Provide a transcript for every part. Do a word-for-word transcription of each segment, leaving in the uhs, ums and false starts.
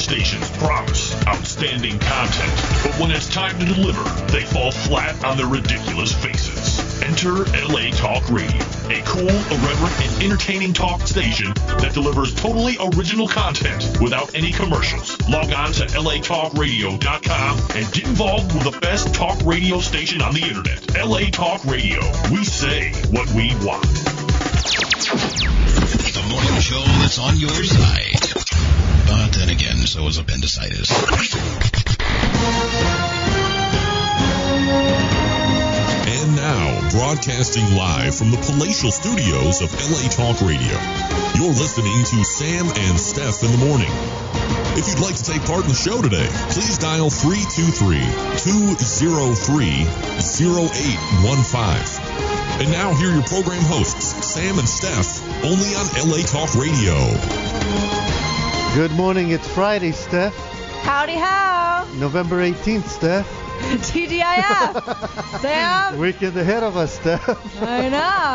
stations promise outstanding content, but when it's time to deliver, they fall flat on their ridiculous faces. Enter L A Talk Radio, a cool, irreverent, and entertaining talk station that delivers totally original content without any commercials. Log on to L A talk radio dot com and get involved with the best talk radio station on the internet. L A Talk Radio. We say what we want. The morning show that's on your side. But then again, so is appendicitis. And now, broadcasting live from the palatial studios of L A Talk Radio, you're listening to Sam and Steph in the morning. If you'd like to take part in the show today, please dial three two three, two zero three, zero eight one five. And now, here are your program hosts, Sam and Steph, only on L A Talk Radio. Good morning, it's Friday, Steph. Howdy how. November eighteenth, Steph. T G I F. Sam. Weekend ahead of us, Steph. I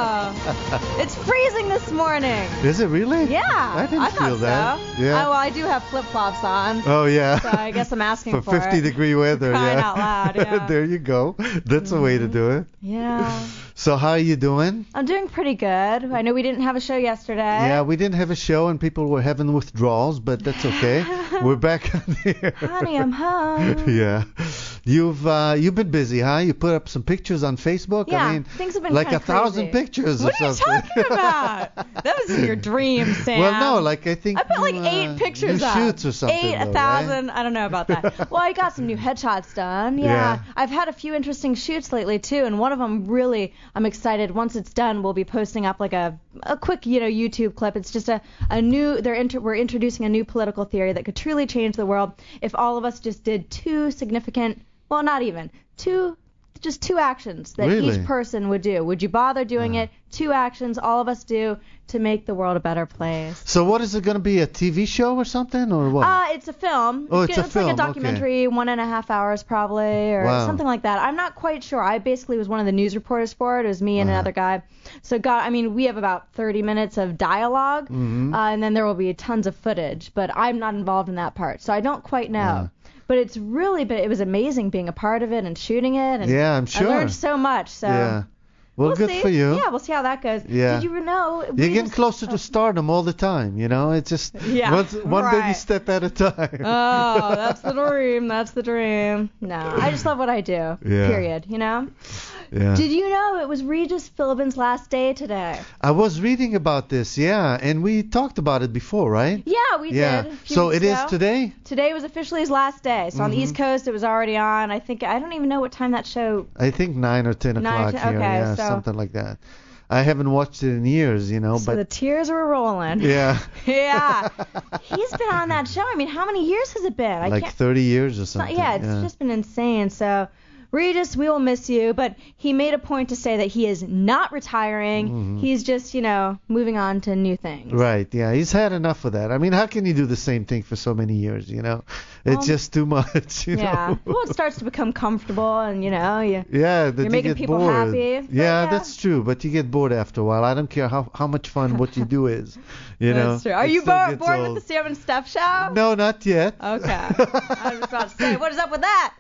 know. It's freezing this morning. Is it really? Yeah. I didn't I feel thought that. So. Yeah. Oh, well, I do have flip-flops on. Oh, yeah. So I guess I'm asking for, for fifty it. degree weather, Crying yeah. out loud, yeah. There you go. That's mm-hmm. a way to do it. Yeah. So how are you doing? I'm doing pretty good. I know we didn't have a show yesterday. Yeah, we didn't have a show and people were having withdrawals, but that's okay. We're back on here. Honey, I'm home. Yeah. You've uh, you've been busy, huh? You put up some pictures on Facebook. Yeah, I mean, things have been like a crazy. thousand pictures what or something. What are you talking about? That was in your dream, Sam. Well, no, like I think I put like new, eight uh, pictures new up. shoots or something. Eight, though, a thousand. Right? I don't know about that. Well, I got some new headshots done. Yeah. Yeah. I've had a few interesting shoots lately too, and one of them really, I'm excited. Once it's done, we'll be posting up like a a quick, you know, YouTube clip. It's just a a new. They're inter, we're introducing a new political theory that could truly change the world if all of us just did two significant. Well, not even. Two, just two actions that Really? each person would do. Would you bother doing Uh. it? Two actions all of us do to make the world a better place. So what is it going to be, a T V show or something, or what? Uh, it's a film. Oh, it's a like film, a okay. documentary, one and a half hours probably, or Wow. something like that. I'm not quite sure. I basically was one of the news reporters for it. It was me and Uh-huh. another guy. So, God, I mean, we have about thirty minutes of dialogue, Mhm. uh, and then there will be tons of footage. But I'm not involved in that part, so I don't quite know. Yeah. But it's really, but it was amazing being a part of it and shooting it. And Yeah, I'm sure. I learned so much. So yeah. Well, we'll good see. for you. Yeah, we'll see how that goes. Yeah. Did you know? You're we getting just- closer to stardom all the time, you know? It's just Yeah, one, one baby right. step at a time. Oh, that's the dream. That's the dream. No, I just love what I do. Yeah. Period. You know? Yeah. Did you know it was Regis Philbin's last day today? I was reading about this, yeah, and we talked about it before, right? Yeah, we yeah. did. a few So weeks it is ago. today? Today was officially his last day. So on the Mhm. East Coast, it was already on. I think I don't even know what time that show. I think nine or ten Nine or o'clock ten- here, okay, yeah, so- something like that. I haven't watched it in years, you know, So but the tears were rolling. yeah, Yeah. He's been on that show. I mean, how many years has it been? I like can't. thirty years or It's not- something. yeah, it's just been insane. So, Regis, we will miss you, but he made a point to say that he is not retiring. Mhm. He's just, you know, moving on to new things. Right, yeah, he's had enough of that. I mean, how can you do the same thing for so many years, you know? It's Well, just too much, you Yeah. know? Well, it starts to become comfortable, and you know, you. Yeah, that You're you making get people bored. happy, but Yeah, yeah. that's true, but you get bored after a while. I don't care how how much fun what you do is, you know. That's true. Are It you still bored, gets bored old. with the Sam and Steph show? No, not yet. Okay. I was about to say, what is up with that?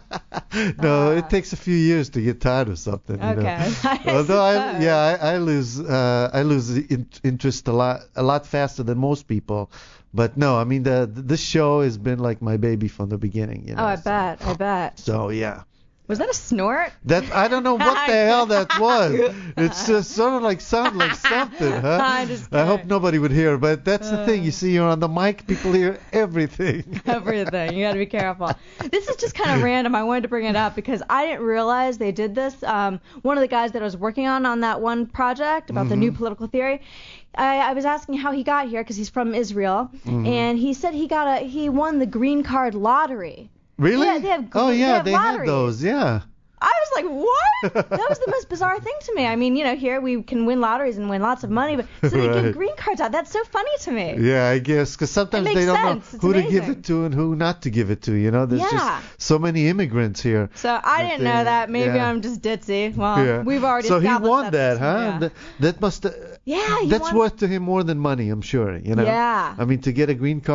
No, Uh, it takes a few years to get tired of something. You Okay. know? I Although I, suppose. yeah, I, I lose, uh, I lose in, interest a lot, a lot faster than most people. But no, I mean the this show has been like my baby from the beginning. You know. Oh, I so, bet. I bet. So yeah. Was that a snort? That I don't know what the hell that was. It's just sort of like sound like something, huh? I'm just I hope kidding. nobody would hear, but that's the thing. You see, you're on the mic, people hear everything. Everything. You got to be careful. This is just kind of random. I wanted to bring it up because I didn't realize they did this. Um, one of the guys that I was working on on that one project about the new political theory, I, I was asking how he got here because he's from Israel, and he said he got a he won the green card lottery. Really? Yeah, they have- oh they yeah, have they had lotteries. those. Yeah. I was like, what? That was the most bizarre thing to me. I mean, you know, here we can win lotteries and win lots of money, but so they Right. give green cards out. That's so funny to me. Yeah, I guess, because sometimes makes they don't sense. know It's who to give amazing. it to and who not to give it to. You know, there's Yeah. just so many immigrants here. So I That didn't they- know that. Maybe yeah. I'm just ditzy. Well, Yeah. we've already So he established won that, that's- huh? yeah. That, that must. Uh, Yeah, he That's won. worth to him more than money, I'm sure. You know. Yeah. I mean, to get a green card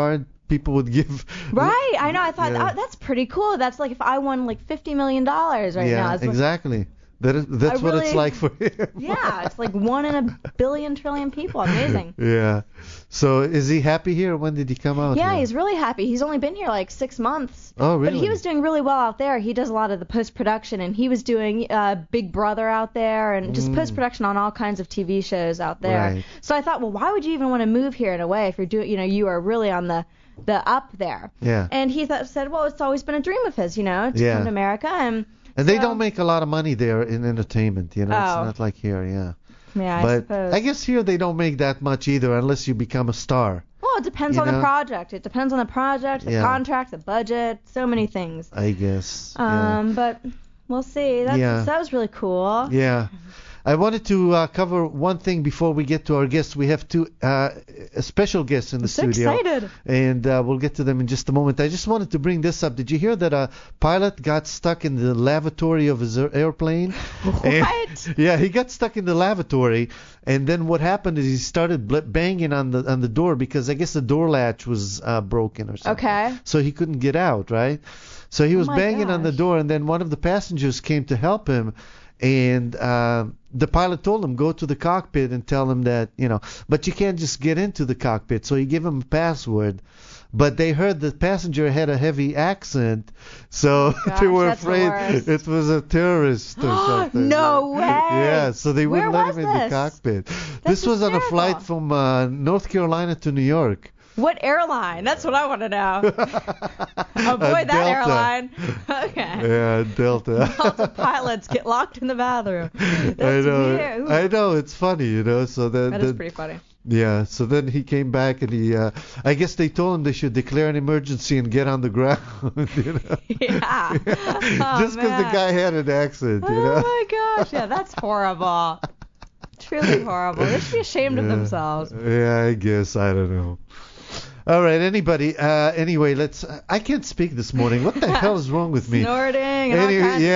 people would give. Right. I know. I thought Yeah. oh, that's pretty cool. That's like if I won like fifty million dollars right yeah, now. It's like- exactly. That is, that's I what it's really- like for him. yeah, it's like one in a billion trillion people. Amazing. Yeah. So is he happy here? When did he come out? Yeah, here? he's really happy. He's only been here like six months. Oh, But really? he was doing really well out there. He does a lot of the post-production, and he was doing uh, Big Brother out there and just Mm. post-production on all kinds of T V shows out there. Right. So I thought, well, why would you even want to move here in a way if you're doing, you know, you are really on the the up there. Yeah. And he thought, said, well, it's always been a dream of his, you know, to Yeah. come to America. And And they so- don't make a lot of money there in entertainment, you know. Oh. It's not like here, yeah. Yeah, I but suppose. I guess here they don't make that much either, unless you become a star. Well, it depends you on know? the project. It depends on the project, the Yeah. contract, the budget, so many things. I guess. yeah. Um, but we'll see. That's, Yeah. That was really cool. Yeah. I wanted to uh, cover one thing before we get to our guests. We have two uh, special guests in the So studio. excited. And uh, we'll get to them in just a moment. I just wanted to bring this up. Did you hear that a pilot got stuck in the lavatory of his air- airplane? And- What? yeah, he got stuck in the lavatory, and then what happened is he started bl- banging on the on the door because I guess the door latch was uh, broken or something. Okay. So he couldn't get out, right? So he was my banging on the gosh. door, and then one of the passengers came to help him, and uh, the pilot told him go to the cockpit and tell him that you know, but you can't just get into the cockpit. So he gave him a password. But they heard the passenger had a heavy accent, so Gosh, they were that's the afraid worst. it was a terrorist or something. No way. Yeah, so they Where wouldn't let was him in the this? cockpit. This was on a hysterical. flight from uh, North Carolina to New York. What airline? That's what I want to know. Avoid that Delta. airline. Okay. Yeah, Delta. Delta pilots get locked in the bathroom. That's I know. weird. Ooh, I know. It's funny, you know. So that, that is that- pretty funny. yeah. So then he came back and he. Uh, I guess they told him they should declare an emergency and get on the ground. You know? Yeah. Oh, Just because the man. guy had an accent, you know. Oh my gosh. Yeah, that's horrible. Truly horrible. They should be ashamed of Yeah. themselves. Yeah, I guess. I don't know. All right. Anybody. Uh, anyway, let's. I can't speak this morning. What the hell is wrong with me? Snorting and all Anyway, kinds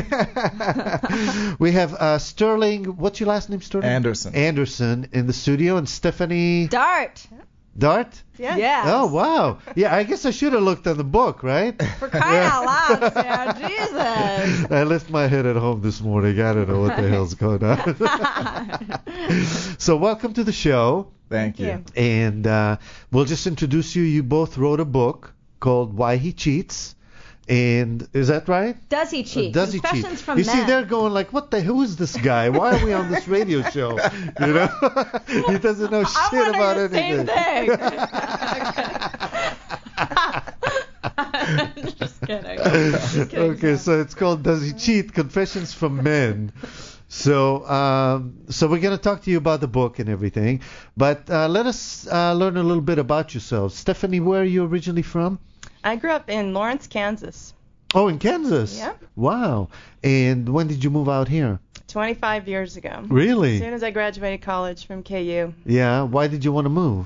yeah. We have uh, Sterling. What's your last name, Sterling? Anderson. Anderson in the studio, and Stephanie Dart. Dart. Yeah. Yes. Oh wow. Yeah, I guess I should have looked on the book, right? For crying out loud, Sarah. Jesus. I left my head at home this morning. I don't know what the hell's going on. So welcome to the show, Thank you. you. and uh, we'll just introduce you. You both wrote a book called Why He Cheats, and is that right? Does he cheat? Does he Confessions cheat? from you men. see, they're going like, "What the? Who is this guy? Why are we on this radio show?" You know, he doesn't know I'm shit wondering about the anything. same thing. Just kidding. Just kidding. Okay, so it's called "Does He Cheat? Confessions from Men." So, um, so we're gonna talk to you about the book and everything, but uh, let us uh, learn a little bit about yourselves. Stephanie, where are you originally from? I grew up in Lawrence, Kansas. Oh, in Kansas. Yeah. Wow. And when did you move out here? twenty-five years ago. As Really? soon as I graduated college from K U. Yeah. Why did you want to move?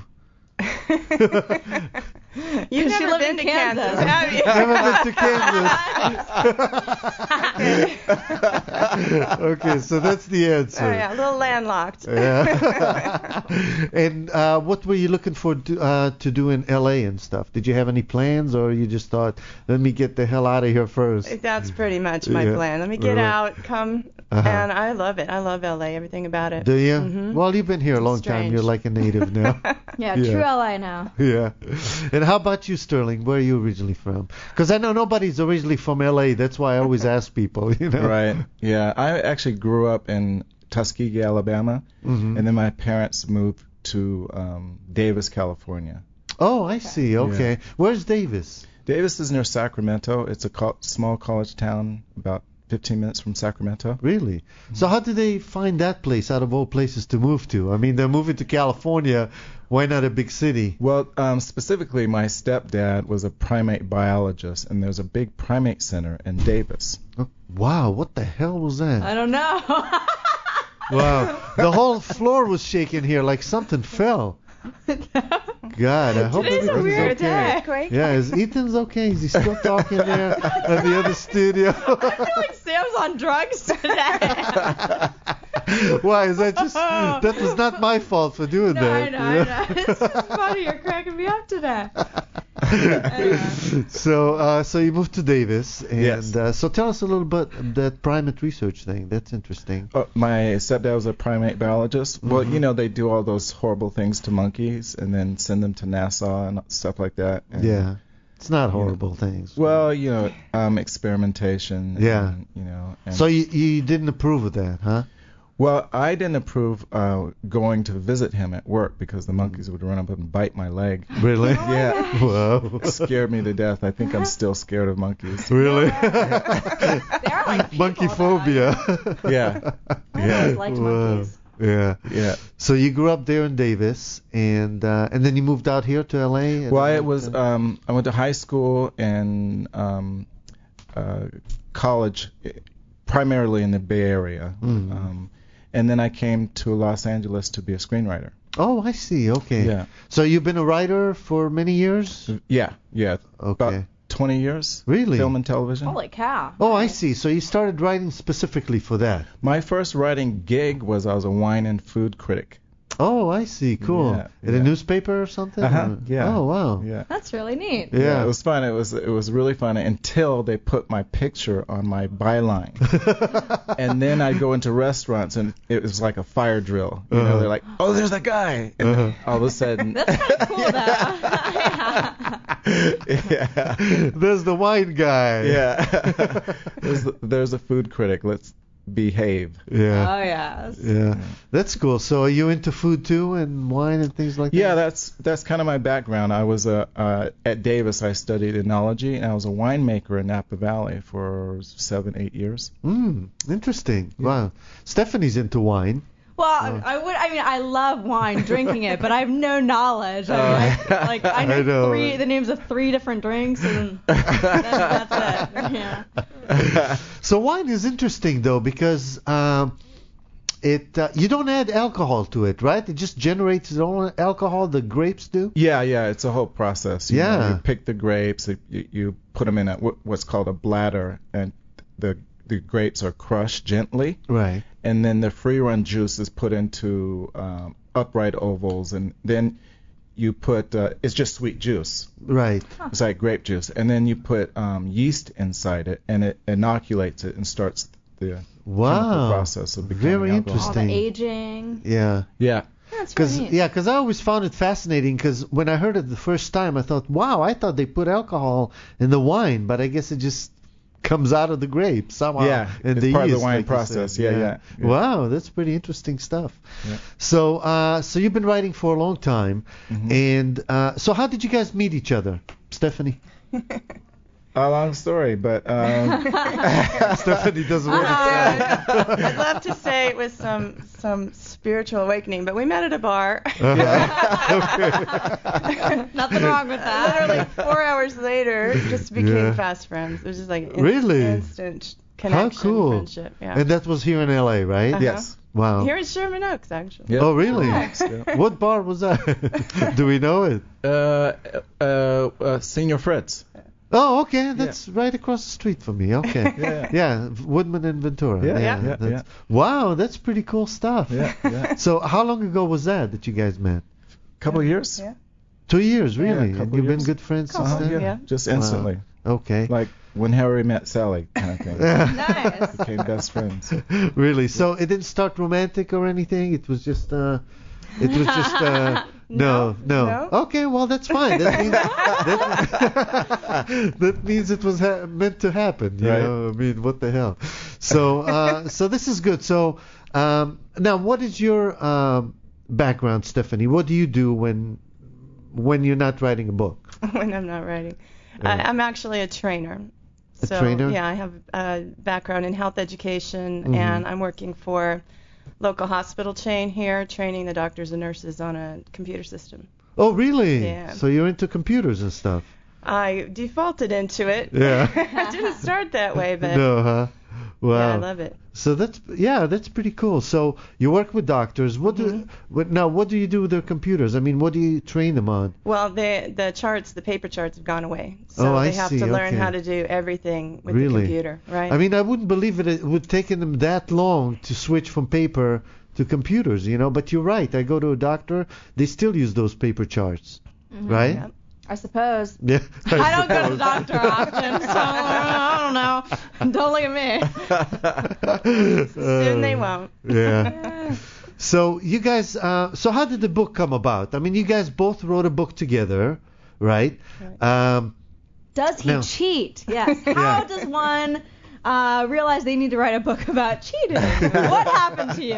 You've She never lived been in to Kansas. Kansas, have you? Never been to Kansas. Okay, so that's the answer. Oh, yeah, a little landlocked. Yeah. And uh, what were you looking for to, uh, to do in L A and stuff? Did you have any plans, or you just thought, let me get the hell out of here first? That's pretty much my Yeah. plan. Let me get Right. out, come, Uh-huh. and I love it. I love L A, everything about it. Do you? Mhm. Well, you've been here a long time. Strange. You're like a native now. Yeah, Yeah. true L A now. Yeah. And how about you, Sterling? Where are you originally from? Because I know nobody's originally from L A. That's why I always ask people, you know. Right. Yeah. I actually grew up in Tuskegee, Alabama, Mhm. and then my parents moved to um, Davis, California. Oh, I see. Okay. Yeah. Where's Davis? Davis is near Sacramento. It's a co- small college town, about fifteen minutes from Sacramento. Really? So how did they find that place out of all places to move to? I mean, they're moving to California. Why not a big city? Well, um, specifically, my stepdad was a primate biologist, and there's a big primate center in Davis. Oh, wow, what the hell was that? I don't know. Wow. The whole floor was shaking here like something fell. God, I hope Today's a everything's weird okay. day. Yeah, is Ethan's okay? Is he still talking there in the other studio? I feel like Sam's on drugs today. Why is that just? That was not my fault for doing No, that. I know, I know. It's just funny. You're cracking me up today. so, uh, so you moved to Davis, and Yes. uh, so tell us a little bit of that primate research thing. That's interesting. Uh, my stepdad was a primate biologist. Well, Mhm. you know, they do all those horrible things to monkeys and then send them to Nassau and stuff like that. And, Yeah, it's not horrible things. Well, you know, um, experimentation. Yeah. And, you know. And, So you you didn't approve of that, huh? well, I didn't approve uh, going to visit him at work because the monkeys would run up and bite my leg. Really? Yeah. Wow. It scared me to death. I think I'm still scared of monkeys. Really? They are like people, Monkey phobia. Yeah. I Yeah. always liked Wow. monkeys. Yeah. Yeah. So you grew up there in Davis, and uh, and then you moved out here to L A. and Well, then it was. uh, Um, I went to high school and um, uh, college, eh, primarily in the Bay Area, Mhm. um, and then I came to Los Angeles to be a screenwriter. Oh, I see. Okay. Yeah. So you've been a writer for many years? Yeah. Yeah. Okay. About twenty years. Really? Film and television. Holy cow. Oh, I see. So you started writing specifically for that. My first writing gig was I was a wine and food critic. Oh, I see. Cool. Yeah, In a yeah. newspaper or something? Uh-huh, Or- yeah. Oh, wow. Yeah. That's really neat. Yeah. It was fun. It was it was really fun until they put my picture on my byline. And then I'd go into restaurants and it was like a fire drill. You Uh-huh. know, they're like, "Oh, there's that guy," and then Uh-huh. all of a sudden, That's kind of cool, though. yeah, There's the wine guy. yeah. there's there's a food critic. Let's behave. Yeah. Oh, yes. Yeah. That's cool. So are you into food too and wine and things like Yeah, that? that's that's kind of my background. I was a uh, at Davis. I studied enology, and I was a winemaker in Napa Valley for seven, eight years. Mm, interesting. Wow. Stephanie's into wine. Well, I would. I mean, I love wine, drinking it, but I have no knowledge. I mean, I, like I know, I know. three the names of three different drinks, and that's, that's it. Yeah. So wine is interesting though because um, it uh, you don't add alcohol to it, right? It just generates its own alcohol. The grapes do. Yeah, yeah, it's a whole process. You know, Yeah. you pick the grapes, you, you put them in a, wh- what's called a bladder, and the the grapes are crushed gently, Right. and then the free run juice is put into um, upright ovals, and then you put uh, it's just sweet juice. Right. It's like grape juice, and then you put um, yeast inside it, and it inoculates it and starts the chemical Wow. process of becoming Very alcohol. All the Interesting. aging. Yeah. Yeah. That's Cause really neat. yeah, 'cause I always found it fascinating. Because when I heard it the first time, I thought, wow, I thought they put alcohol in the wine, but I guess it just comes out of the grape somehow. Yeah, in it's the part of the yeast, wine like you process. said. Yeah, yeah, yeah. Wow, that's pretty interesting stuff. Yeah. So, uh, so you've been writing for a long time, Mhm. and uh, so how did you guys meet each other, Stephanie? A long story, but um, Stephanie doesn't want to Uh, I'd love to say it was some some spiritual awakening, but we met at a bar. Nothing wrong with that. Literally four hours later, just became Yeah. fast friends. It was just like in- Really? instant connection, How cool. friendship. Yeah. And that was here in L A, right? Uh-huh. yes. Wow. Here in Sherman Oaks, actually. Yeah. Oh, really? Yeah. What bar was that? Do we know it? Uh, uh, uh, Senior Fritz. Oh, okay. That's right across the street from me. Okay. Yeah. Yeah, Woodman and Ventura. Yeah, yeah, yeah, that's- Wow, that's pretty cool stuff. Yeah, yeah. So how long ago was that that you guys met? Couple of years. Yeah. Two years, really? Yeah, a and couple you've been years. good friends since Couple, then? yeah. Just instantly, Okay. like when Harry met Sally, kind of thing. Nice. Became best friends. Really? So it didn't start romantic or anything? It was just uh it was just uh no, no. No. Okay, well that's fine. That means that, that means it was ha- meant to happen, you Right. know? I mean, what the hell. So uh so this is good. So um now what is your um background, Stephanie? What do you do when when you're not writing a book? When I'm not writing. Yeah. I, I'm actually a trainer. A so, trainer? Yeah, I have a background in health education, Mhm. and I'm working for local hospital chain here, training the doctors and nurses on a computer system. Oh, really? Yeah. So you're into computers and stuff. I defaulted into it. Yeah. I didn't start that way, but No, huh? Wow. yeah, I love it. So that's yeah, that's pretty cool. So you work with doctors. What do Mhm. what, now? What do you do with their computers? I mean, what do you train them on? Well, the the charts, the paper charts have gone away, so Oh, I they have see, to learn okay. how to do everything with Really? the computer, right? I mean, I wouldn't believe it. It would take them that long to switch from paper to computers, you know. But you're right. I go to a doctor. They still use those paper charts, right? Yep. I suppose. Yeah. I don't go to the doctor often, so I don't know. Don't look at me. Soon they won't. Yeah. So you guys, uh, so how did the book come about? I mean, you guys both wrote a book together, right? Um, Does he No. cheat? Yes. How Yeah. does one uh, realize they need to write a book about cheating? What happened to you?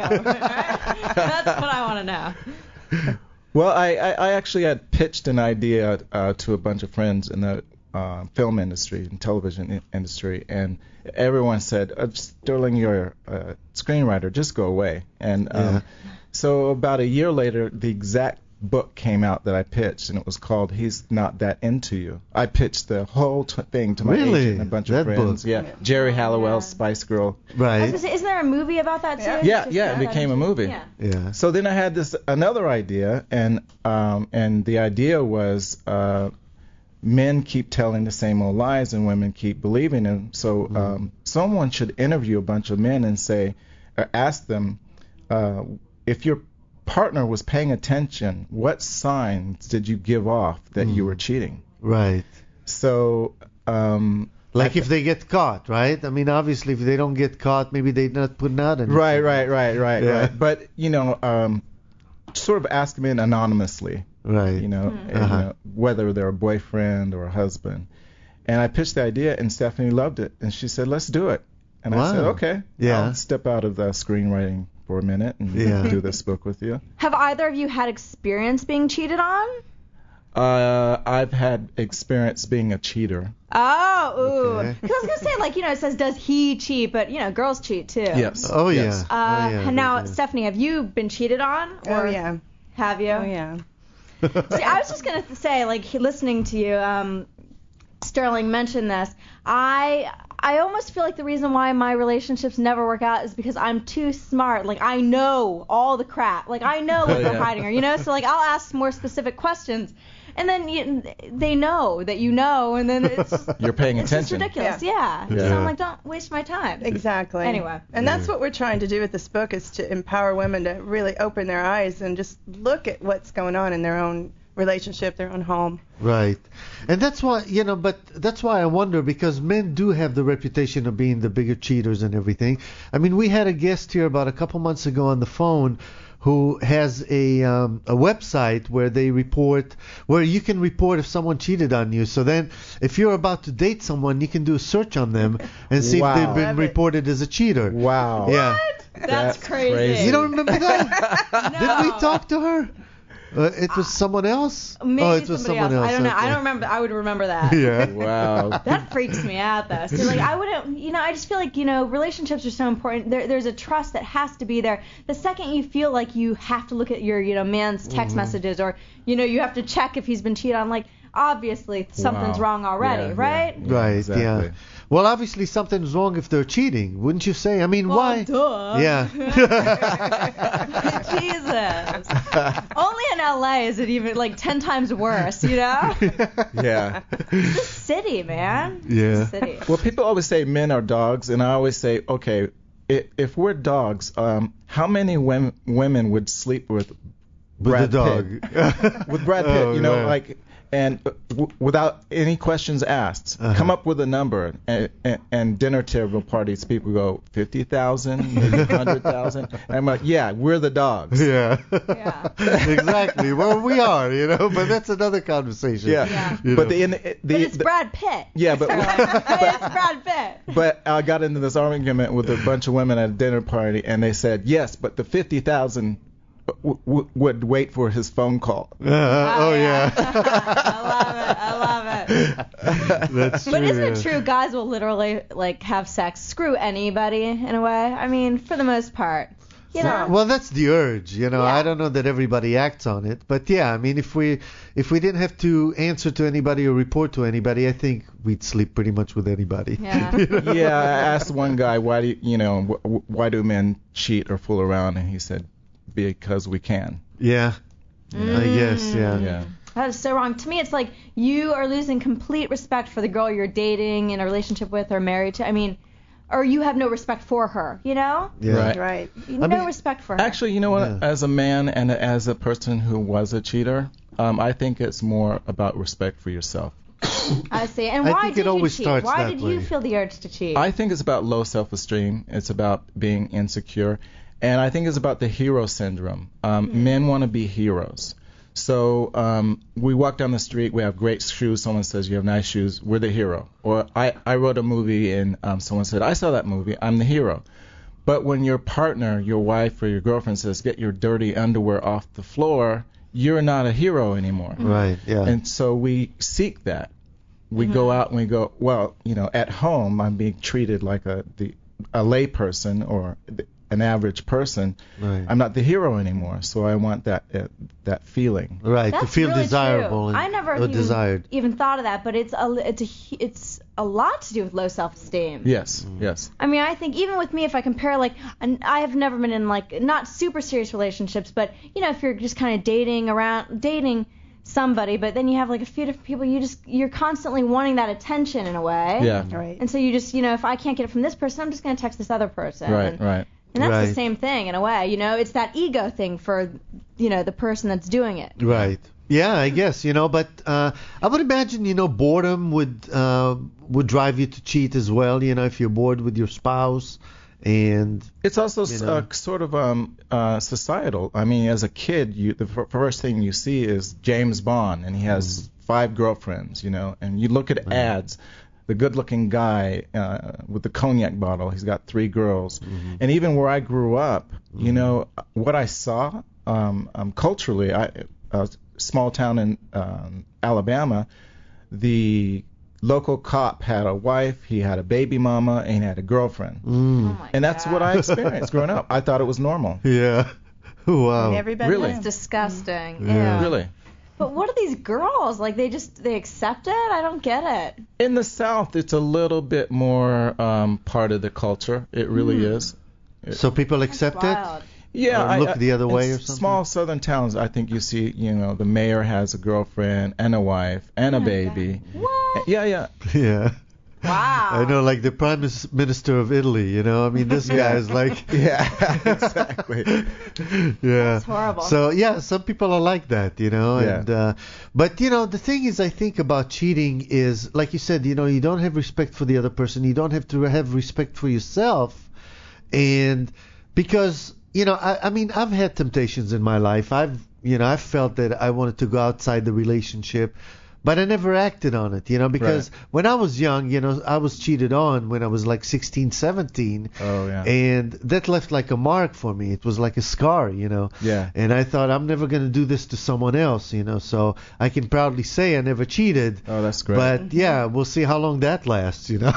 That's what I want to know. Well, I, I, I actually had pitched an idea uh, to a bunch of friends in the uh, film industry and television i- industry, and everyone said, uh, Sterling, you're a screenwriter, just go away. And um, Yeah. so about a year later, the exact book came out that I pitched, and it was called He's Not That Into You. I pitched the whole t- thing to my Really? agent and a bunch That of friends. book? Yeah, Jerry Halliwell, Yeah. Spice Girl. I was right. gonna say, isn't there a movie about that too? Yeah. Yeah, Just yeah, it about became a that? movie. Yeah. Yeah. So then I had this another idea, and um, and the idea was uh, men keep telling the same old lies and women keep believing them. So um, someone should interview a bunch of men and say, or ask them, uh, if your partner was paying attention, what signs did you give off that you were cheating? Right. So um, Like if they get caught, right? I mean, obviously, if they don't get caught, maybe they're not putting out anything. right, right, right, right, Yeah. right. But you know, um, sort of ask men anonymously. Right. you know, and, Uh-huh. you know, whether they're a boyfriend or a husband. And I pitched the idea, and Stephanie loved it, and she said, "Let's do it." And I said, Wow. "Okay, Yeah. I'll step out of the screenwriting for a minute and Yeah. do this book with you." Have either of you had experience being cheated on? Uh, I've had experience being a cheater. Oh, ooh. Okay. Because I was gonna say, like, you know, it says does he cheat, but you know, girls cheat too. Yes. Oh, yeah. Yes. Uh, oh, yeah. now, yeah. Stephanie, have you been cheated on? Or Oh yeah. Have you? Oh yeah. See, I was just gonna say, like, he- listening to you, um, Sterling mentioned this. I I almost feel like the reason why my relationships never work out is because I'm too smart. Like, I know all the crap. Like, I know what Oh, they're yeah. hiding, or you know. So like, I'll ask more specific questions, and then you, they know that you know, and then it's just, You're paying it's just attention. ridiculous. Yeah. Yeah. So I'm like, don't waste my time. Exactly. Anyway. And that's what we're trying to do with this book, is to empower women to really open their eyes and just look at what's going on in their own relationship, their own home. Right. And that's why, you know, but that's why I wonder, because men do have the reputation of being the bigger cheaters and everything. I mean, we had a guest here about a couple months ago on the phone who has a um, a website where they report, where you can report if someone cheated on you. So then if you're about to date someone, you can do a search on them and see Wow. if they've been Love it. reported as a cheater. Wow. Yeah. That's, That's crazy. crazy. You don't remember that? No. Did we talk to her? Uh, it was someone else? Maybe oh, it was somebody someone else. I don't know. I okay. don't remember. I would remember that. Yeah. Wow. That freaks me out, though. So, like, I wouldn't, you know, I just feel like, you know, relationships are so important. There, there's a trust that has to be there. The second you feel like you have to look at your, you know, man's text Mm-hmm. messages, or, you know, you have to check if he's been cheated on, like, obviously something's Wow. wrong already, Yeah, yeah. right? Right, Exactly. yeah. Well, obviously something's wrong if they're cheating, wouldn't you say? I mean, Well, why? duh. Yeah. Jesus. Only in L A is it even, like, ten times worse, you know? Yeah. It's a city, man. It's Yeah. a city. Well, people always say men are dogs, and I always say, okay, if, if we're dogs, um, how many women women would sleep with With Brad the dog. Pitt? With Brad Pitt, Oh, you know, yeah. like, and uh, w- without any questions asked, Uh-huh. come up with a number. And, and, and dinner table parties, people go fifty thousand, maybe one hundred thousand. And I'm like, yeah, we're the dogs. Yeah. Yeah. Exactly. Well, we are, you know, but that's another conversation. Yeah. Yeah. You But know. the, in the, the But it's the- Brad Pitt. Yeah, but- So, it's Brad Pitt. But I got into this argument with a bunch of women at a dinner party, and they said, yes, but the fifty thousand w- w- would wait for his phone call. Uh, oh, yeah. I love it. I love it. That's true. But isn't it yeah. true guys will literally like have sex, screw anybody in a way? I mean, for the most part. You know. Well, that's the urge, you know. Yeah. I don't know that everybody acts on it, but yeah, I mean, if we if we didn't have to answer to anybody or report to anybody, I think we'd sleep pretty much with anybody. Yeah. You know? Yeah, I asked one guy, why do you, you know, wh- why do men cheat or fool around? And he said, because we can. Yeah. I guess, yeah. Mm. Yeah. That is so wrong. To me, it's like you are losing complete respect for the girl you're dating, in a relationship with, or married to. I mean, or you have no respect for her, you know? Yeah. Right. Right. No mean, respect for her. Actually, you know what? Yeah. As a man and as a person who was a cheater, um, I think it's more about respect for yourself. I see. And I why think did it always you cheat? starts Why that did way. you feel the urge to cheat? I think it's about low self-esteem. It's about being insecure. And I think it's about the hero syndrome. Um, Mm-hmm. Men want to be heroes. So um, we walk down the street, we have great shoes. Someone says, you have nice shoes. We're the hero. Or I, I wrote a movie and um, someone said, I saw that movie. I'm the hero. But when your partner, your wife or your girlfriend says, get your dirty underwear off the floor, you're not a hero anymore. Right. Yeah. And so we seek that. We Mm-hmm. go out and we go, well, you know, at home I'm being treated like a the a lay person or the, an average person. Right. I'm not the hero anymore. So I want that uh, that feeling. Right. That's to feel really desirable true. and I never or even, desired. even thought of that, but it's a it's a it's a lot to do with low self-esteem. Yes. Mm. Yes. I mean, I think even with me, if I compare, like, and I have never been in like not super serious relationships, but you know, if you're just kind of dating around, dating somebody, but then you have like a few different people, you just you're constantly wanting that attention in a way. Yeah. Right. And so you just, you know, if I can't get it from this person, I'm just gonna text this other person. Right. And, Right. and that's the Right. same thing in a way. You know, it's that ego thing for, you know, the person that's doing it. Right. Yeah, I guess, you know, but uh, I would imagine, you know, boredom would uh, would drive you to cheat as well, you know, if you're bored with your spouse. And It's also You know. uh, sort of um, uh, societal. I mean, as a kid, you the f- first thing you see is James Bond, and he has five girlfriends, you know, and you look at ads. The good-looking guy uh, with the cognac bottle, he's got three girls. And even where I grew up, you know, what I saw um, um, culturally, I, a small town in um, Alabama, the local cop had a wife, he had a baby mama, and he had a girlfriend. Oh my And that's God. what I experienced growing up. I thought it was normal. yeah, wow. Everybody Really? knew. It's disgusting. Yeah. Yeah. Really. But what are these girls? Like, they just, they accept it? I don't get it. In the South, it's a little bit more um, part of the culture. It really is. So people accept it? Wild. Yeah, Or I, look I- the other in way or s- something? Small southern towns, I think you see, you know, the mayor has a girlfriend and a wife and a baby. What? Yeah, yeah. Yeah. Wow. I know, like the prime Mis- minister of Italy, you know, I mean, this guy is like, Yeah, exactly. yeah. That's horrible. So yeah, some people are like that, you know. Yeah. And uh, but you know, the thing is, I think about cheating is, like you said, you know, you don't have respect for the other person. You don't have to have respect for yourself, and because you know, I, I mean, I've had temptations in my life. I've you know, I've felt that I wanted to go outside the relationship. But I never acted on it, you know, because Right. when I was young, you know, I was cheated on when I was like sixteen, seventeen. Oh, yeah. And that left like a mark for me. It was like a scar, you know. Yeah. And I thought, I'm never going to do this to someone else, you know. So I can proudly say I never cheated. Oh, that's great. But yeah, we'll see how long that lasts, you know.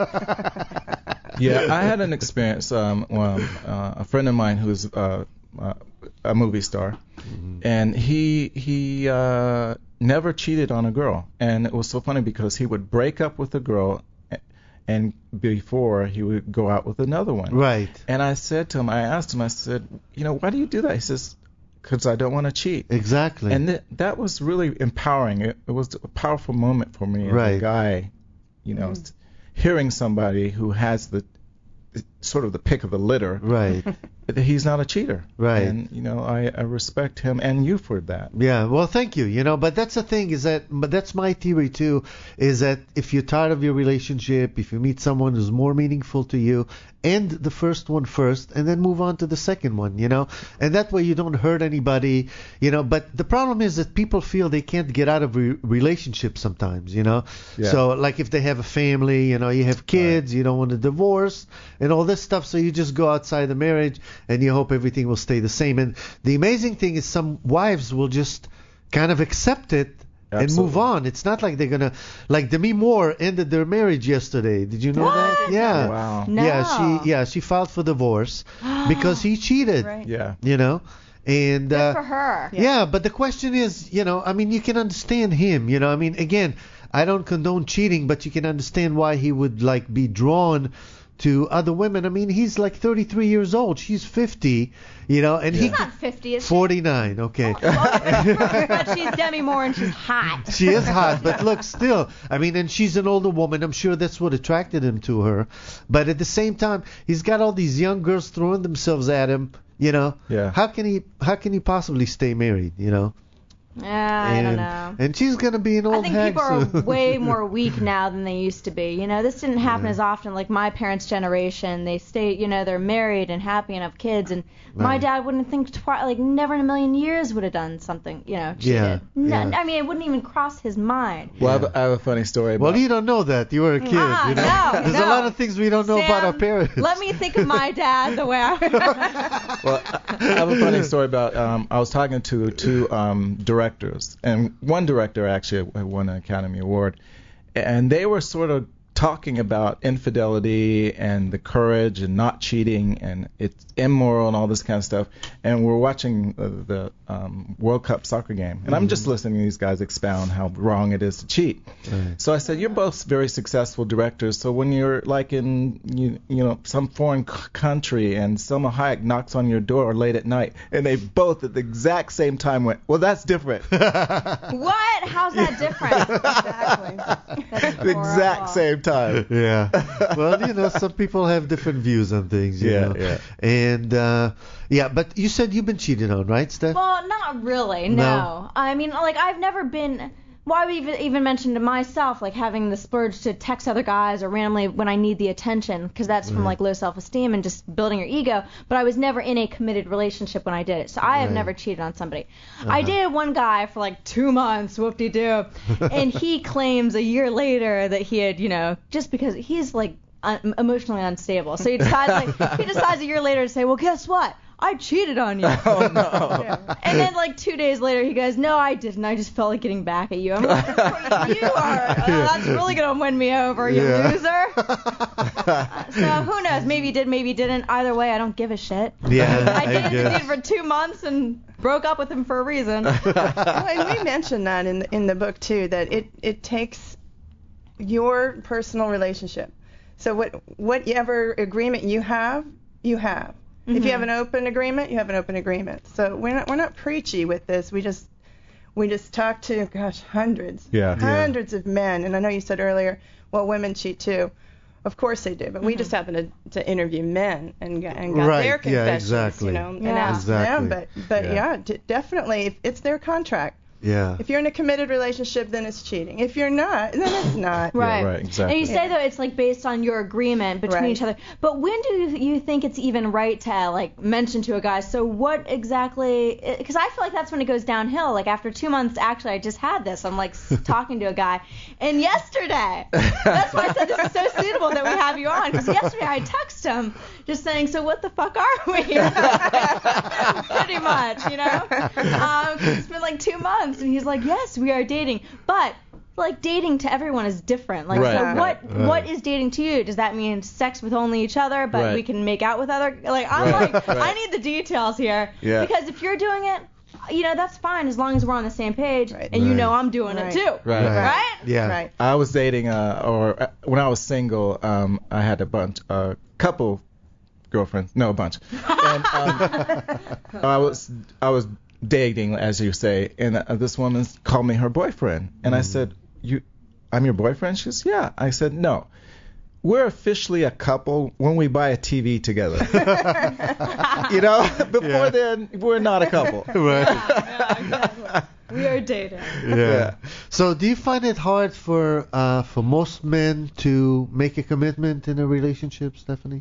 Yeah, I had an experience. Um, well, uh, a friend of mine who's uh, uh, a movie star, and he he uh, never cheated on a girl, and it was so funny because he would break up with a girl, a- and before he would go out with another one. Right. And I said to him, I asked him, I said, you know, why do you do that? He says, because I don't want to cheat. Exactly. And th- that was really empowering. It, it was a powerful moment for me as Right. a guy, you know, s- hearing somebody who has the sort of the pick of the litter, Right. that he's not a cheater. Right. And, you know, I, I respect him and you for that. Yeah, well, thank you. You know, but that's the thing is that, but that's my theory too, is that if you're tired of your relationship, if you meet someone who's more meaningful to you, end the first one first, and then move on to the second one. You know, and that way you don't hurt anybody. You know, but the problem is that people feel they can't get out of re- relationships sometimes. You know, Yeah. so like if they have a family, you know, you have kids, you don't want to divorce and all this stuff, so you just go outside the marriage and you hope everything will stay the same. And the amazing thing is some wives will just kind of accept it and move Absolutely. on. It's not like they're gonna, like Demi Moore ended their marriage yesterday. Did you know that? What? Yeah. Wow. No. Yeah, she yeah she filed for divorce because he cheated. Right. Yeah. You know, and Good uh, for her. yeah, but the question is, you know, I mean, you can understand him. You know, I mean, again, I don't condone cheating, but you can understand why he would like be drawn to other women. I mean, he's like thirty-three years old. She's fifty, you know, and he She's not fifty, is she? forty-nine. Okay. But she's Demi Moore and she's hot. She is hot, but look, still, I mean, and she's an older woman. I'm sure that's what attracted him to her. But at the same time, he's got all these young girls throwing themselves at him. You know, Yeah. how can he? How can he possibly stay married? You know. Yeah, I and, don't know. And she's gonna be an old I think hag people are soon. way more weak now than they used to be. You know, this didn't happen Yeah. as often. Like my parents' generation, they stay, you know, they're married and happy and have kids. And my Right. dad wouldn't think twice, like never in a million years would have done something, you know, cheated. Yeah, No, yeah. I mean, it wouldn't even cross his mind. Well, I, Yeah. have, I have a funny story about. Well, you don't know that. You were a kid. Ah, you know? no, There's no. a lot of things we don't know about our Sam, parents. Let me think of my dad the way I would. Well, I I have a funny story about. Um, I was talking to two um, directors, and one director actually won an Academy Award, and they were sort of talking about infidelity and the courage and not cheating and it's immoral and all this kind of stuff. And we're watching the, the um, World Cup soccer game, and I'm just listening to these guys expound how wrong it is to cheat. Right. So I said, you're both very successful directors. So when you're like in you, you know some foreign c- country and Selma Hayek knocks on your door late at night, and they both at the exact same time went, well, that's different. What? How's that different? Exactly. That's the exact horrible. same time. Yeah. Well, you know, some people have different views on things. You Yeah, know? yeah. And uh, yeah, but you said you've been cheated on, right, Steph? Well, not really. No. No? I mean, like I've never been. Well, I even even mentioned to myself like having the splurge to text other guys or randomly when I need the attention, because that's from Right. like low self-esteem and just building your ego. But I was never in a committed relationship when I did it, so I have Right. never cheated on somebody. I Uh-huh. dated one guy for like two months, whoop-de-doo, and he claims a year later that he had, you know, just because he's like un- emotionally unstable, so he decides like he decides a year later to say, well, guess what? I cheated on you. Oh no. Yeah. And then like two days later, he goes, "No, I didn't. I just felt like getting back at you." I'm like, "You are. Uh, that's really gonna win me over, you Yeah. loser." Uh, so who knows? Maybe he did, maybe he didn't. Either way, I don't give a shit. Yeah, I dated the guess. dude for two months and broke up with him for a reason. Well, and we mentioned that in in the book too, that it it takes your personal relationship. So what whatever agreement you have, you have. If you have an open agreement, you have an open agreement. So we're not we're not preachy with this. We just we just talk to gosh hundreds, Yeah. Yeah. hundreds of men. And I know you said earlier, well, women cheat too. Of course they do, but we just happen to, to interview men and got, and got Right, their yeah, confessions, exactly. you know, and Yeah. asked Exactly. them. But but Yeah. yeah, d- definitely, if it's their contract. Yeah. If you're in a committed relationship, then it's cheating. If you're not, then it's not. Right. right, exactly. And you say though it's like based on your agreement between Right. each other. But when do you, you think it's even right to like mention to a guy? So what exactly? Because I feel like that's when it goes downhill. Like after two months, actually, I just had this. I'm like s- talking to a guy, and yesterday, that's why I said this is so suitable that we have you on. Because yesterday I texted him just saying, so what the fuck are we? Pretty much, you know. Um, 'cause it's been like two months, and he's like, yes, we are dating, but. Like dating to everyone is different. Like Right, so right, what right. what is dating to you? Does that mean sex with only each other, but Right. we can make out with other? Like I'm Right, like right. I need the details here. Yeah. Because if you're doing it, you know that's fine as long as we're on the same page Right. and you Right. know I'm doing Right. it too. Right. Right. Right? Yeah. Right. I was dating, uh, or uh, when I was single, um, I had a bunch, a couple girlfriends, no, a bunch, and um, I was, I was dating, as you say, and uh, this woman called me her boyfriend, and I said, "You, I'm your boyfriend?" She says, "Yeah." I said, "No, we're officially a couple when we buy a T V together." You know, before Yeah. then, we're not a couple. Right. Yeah, exactly. We are dating. Yeah. Yeah. So do you find it hard for uh, for most men to make a commitment in a relationship, Stephanie?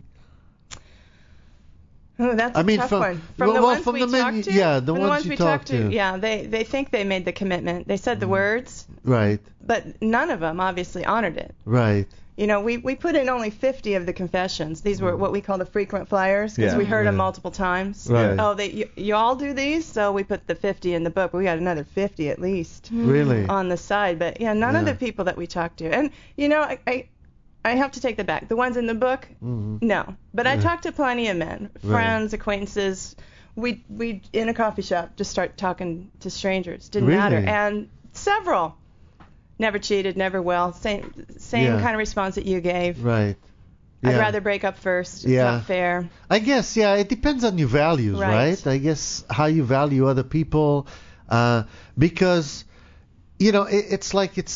Oh, that's a I mean, tough from- one. From well, the well, ones from we the men talked you- to, yeah, the from ones the you ones we talked talked to, to. yeah, they they think they made the commitment. They said the words, Right. but none of them obviously honored it. Right. You know, we we put in only fifty of the confessions. These were what we call the frequent flyers because Yeah. we heard them Right. multiple times. Right. Oh, they you, you all do these, so we put the fifty in the book. But we got another fifty at least Really. on the side. But yeah, none of Yeah. the people that we talked to, and you know, I I, I have to take that back. The ones in the book, Mhm. no. But I Yeah. talked to plenty of men, friends, acquaintances. We we in a coffee shop just start talking to strangers. Didn't Really? matter. And several never cheated, never will. Same same Yeah. kind of response that you gave. Right. I'd Yeah. rather break up first. It's Yeah. not fair. I guess, yeah, it depends on your values, right? Right. I guess how you value other people, uh, because, you know, it, it's like it's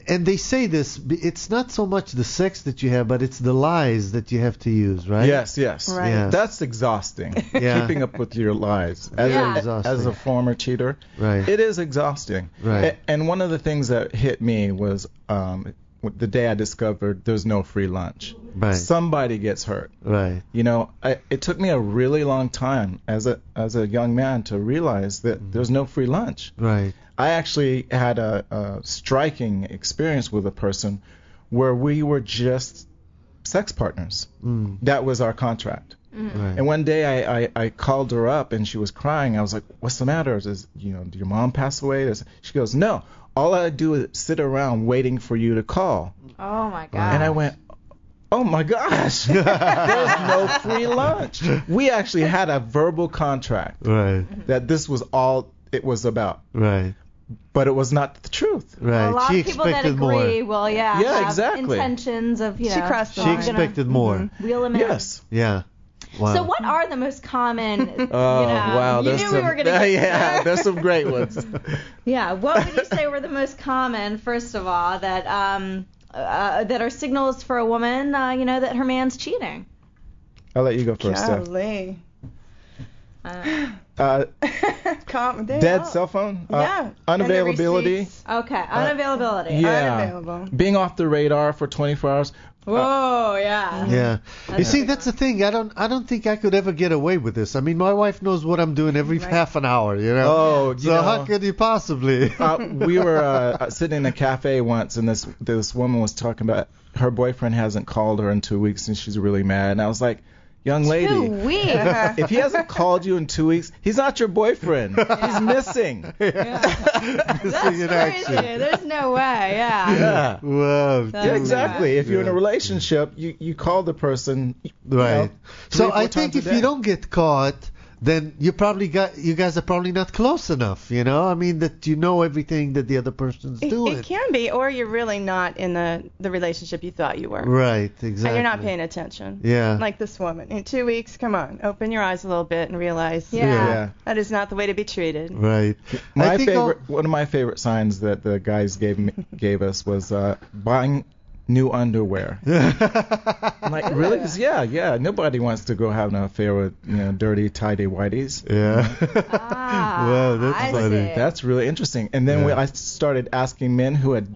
and they say this, it's not so much the sex that you have, but it's the lies that you have to use, right? Yes, yes. Right. Yeah. That's exhausting. Yeah. Keeping up with your lies. As, Yeah. a, Exhausting. as a former cheater, Right. it is exhausting. Right. A- And one of the things that hit me was um, the day I discovered there's no free lunch. Right. Somebody gets hurt. Right. You know, I, it took me a really long time as a as a young man to realize that Mm-hmm. there's no free lunch. Right. I actually had a, a striking experience with a person where we were just sex partners. Mm. That was our contract. Right. And one day I, I, I called her up and she was crying. I was like, "What's the matter? Is you know, did your mom pass away?" Is- She goes, "No. All I do is sit around waiting for you to call." Oh my God. And I went, "Oh my gosh, there's no free lunch." We actually had a verbal contract Right. that this was all it was about, Right. but it was not the truth. Right. a lot she of people that expected agree more. will, yeah, Yeah, have exactly. intentions of, you She know, crossed the She line. I'm gonna expected more. Wheel them in. Yes. Yeah. Wow. So what are the most common, you Oh know, wow, you there's knew some, we were going to get yeah, there. there's some great ones. Yeah, what would you say were the most common, first of all, that um uh, that are signals for a woman, uh, you know, that her man's cheating? I'll let you go first, Steph. Golly. Uh, Uh, Calm down. dead cell phone. Uh, Yeah. And the Unavailability. receipts. okay, unavailability. Yeah. Unavailable. Being off the radar for twenty-four hours. Whoa, yeah. Yeah. You That's see, a- that's the thing. I don't. I don't think I could ever get away with this. I mean, my wife knows what I'm doing every Right. half an hour. You know. Oh, you so know, how could you possibly? uh, we were uh, sitting in a cafe once, and this this woman was talking about her boyfriend hasn't called her in two weeks, and she's really mad. And I was like, "Young lady, Two weeks. if he hasn't called you in two weeks, he's not your boyfriend. He's missing." Missing That's in crazy. action. There's no way, yeah. Yeah. Wow. That's Yeah, Yeah. exactly. If you're in a Yeah. relationship, you, you call the person. you Right. know, three So or four I think times a if day. you don't get caught, then you probably got you guys are probably not close enough. You know, I mean that you know everything that the other person's It, doing. it can be, or you're really not in the, the relationship you thought you were. Right. Exactly. And you're not paying attention. Yeah. Like this woman. In two weeks, come on, open your eyes a little bit and realize Yeah. Yeah. that is not the way to be treated. Right. My I think favorite, I'll- one of my favorite signs that the guys gave me, gave us was uh, buying new underwear. I'm like, really? 'Cause yeah, yeah. Nobody wants to go have an affair with you know dirty tidy whities. Yeah. Ah, Wow, that's I funny. see. That's really interesting. And then Yeah. when I started asking men who had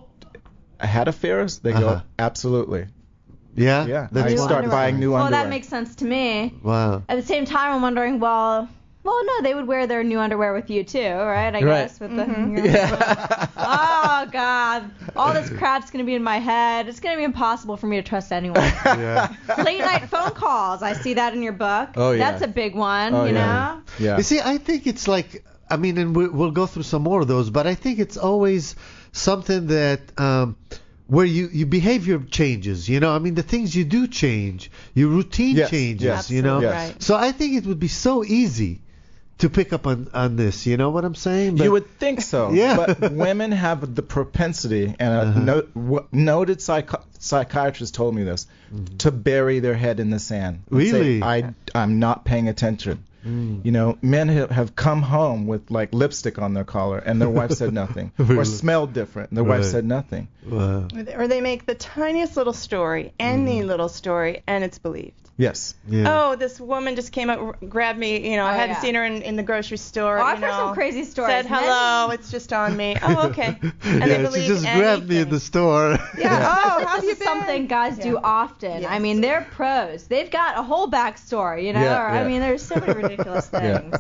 had affairs, they Uh-huh. go, absolutely. Yeah. Yeah. That's I New start wonderful. underwear. buying new Well, underwear. that makes sense to me. Wow. At the same time, I'm wondering, well, well, no, they would wear their new underwear with you too, right? I Right. guess with the. Yeah. Oh God, all this crap's gonna be in my head. It's gonna be impossible for me to trust anyone. Yeah. Late night phone calls. I see that in your book. Oh, yeah. That's a big one. Oh, you yeah. know. Yeah. You see, I think it's like, I mean, and we, we'll go through some more of those, but I think it's always something that um, where you, your behavior changes. You know, I mean, the things you do change, your routine Yes, changes. yes, you know, Absolutely right. so I think it would be so easy to pick up on, on this. You know what I'm saying? But, You would think so, Yeah. but women have the propensity, and a Uh-huh. no, w- noted psych- psychiatrist told me this, to bury their head in the sand. and say, Really? I, I'm not paying attention. Mm. You know, men have, have come home with like lipstick on their collar, and their wife said nothing, or Really? smelled different, and their Right. wife said nothing. Wow. Or they make the tiniest little story, any Mm. little story, and it's believed. Yes. Yeah. Oh, this woman just came up, r- grabbed me. You know, I Oh, hadn't yeah. seen her in, in the grocery store. Oh, I've you heard know, some crazy stories. Said Men- hello, it's just on me. Oh, okay. And they yeah, believe she just grabbed me in anything. the store. Yeah. Oh, this how is you been? something guys do Yeah. often. Yes. I mean, they're pros. They've got a whole backstory, you know. Yeah, or, yeah. I mean, there's so many ridiculous Yeah. things.